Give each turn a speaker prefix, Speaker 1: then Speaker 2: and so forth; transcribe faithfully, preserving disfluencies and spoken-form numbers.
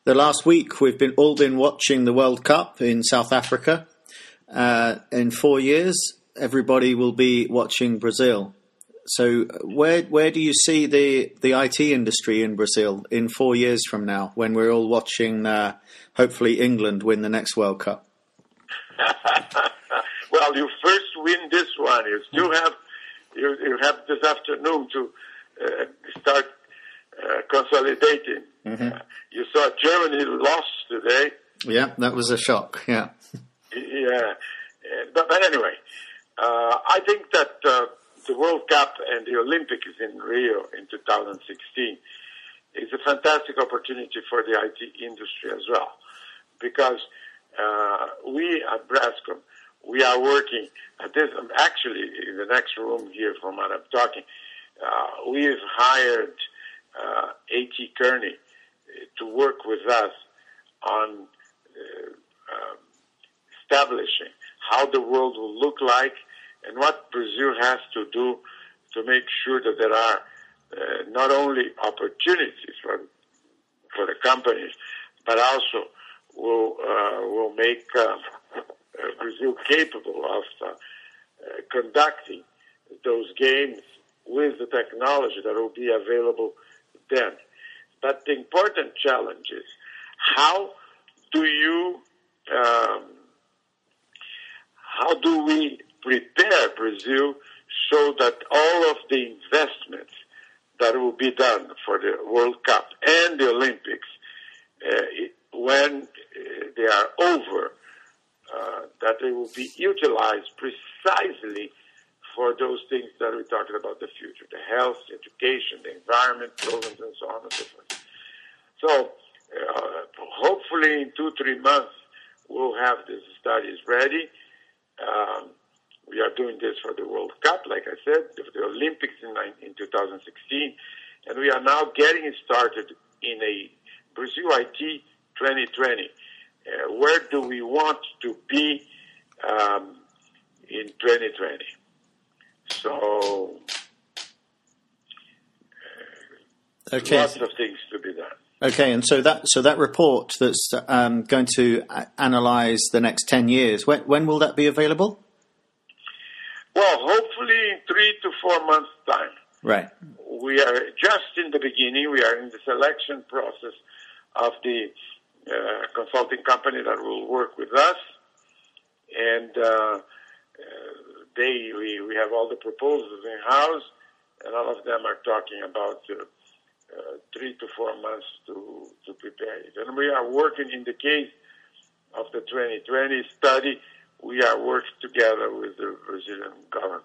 Speaker 1: The last week we've been all been watching the World Cup in South Africa. Uh, in four years, everybody will be watching Brazil. So where where do you see the, the I T industry in Brazil in four years from now, when we're all watching, uh, hopefully, England win the next World Cup?
Speaker 2: Well, you first win this one. You still have you, you have this afternoon to uh, start uh, consolidating. Mm-hmm. Uh, you saw Germany lost today.
Speaker 1: Yeah, that was a shock. Yeah.
Speaker 2: Yeah, but, but anyway, uh, I think that uh, the World Cup and the Olympics in Rio in two thousand sixteen is a fantastic opportunity for the I T industry as well, because uh, we at Braskem, we are working at this, actually in the next room here from what I'm talking, uh, we've hired uh, A T Kearney to work with us on uh, uh, establishing how the world will look like and what Brazil has to do to make sure that there are uh, not only opportunities for for the companies, but also will uh, will make uh, uh, Brazil capable of uh, uh, conducting those games with the technology that will be available then. But the important challenge is, how do you um, how do we prepare Brazil so that all of the investments that will be done for the World Cup and the Olympics, uh, when uh, they are over, uh, that they will be utilized precisely for those things that we're talking about the future, the health, the education, the environment programs, and so on and so forth. So uh, hopefully in two, three months, we'll have these studies ready. Um, we are doing this for the World Cup, like I said, for the Olympics in, in two thousand sixteen, and we are now getting started in a Brazil I T twenty twenty. Uh, where do we want to be um, in twenty twenty? So, uh,
Speaker 1: okay.
Speaker 2: Lots of things to be done.
Speaker 1: Okay, and so that so that report that's um, going to a- analyse the next ten years, when, when will that be available?
Speaker 2: Well, hopefully in three to four months' time.
Speaker 1: Right.
Speaker 2: We are just in the beginning. We are in the selection process of the uh, consulting company that will work with us, and uh, uh, they we, we have all the proposals in house, and all of them are talking about uh, uh, three to four months to to prepare it. And we are working in the case of the twenty twenty study. We are working together with the Brazilian government.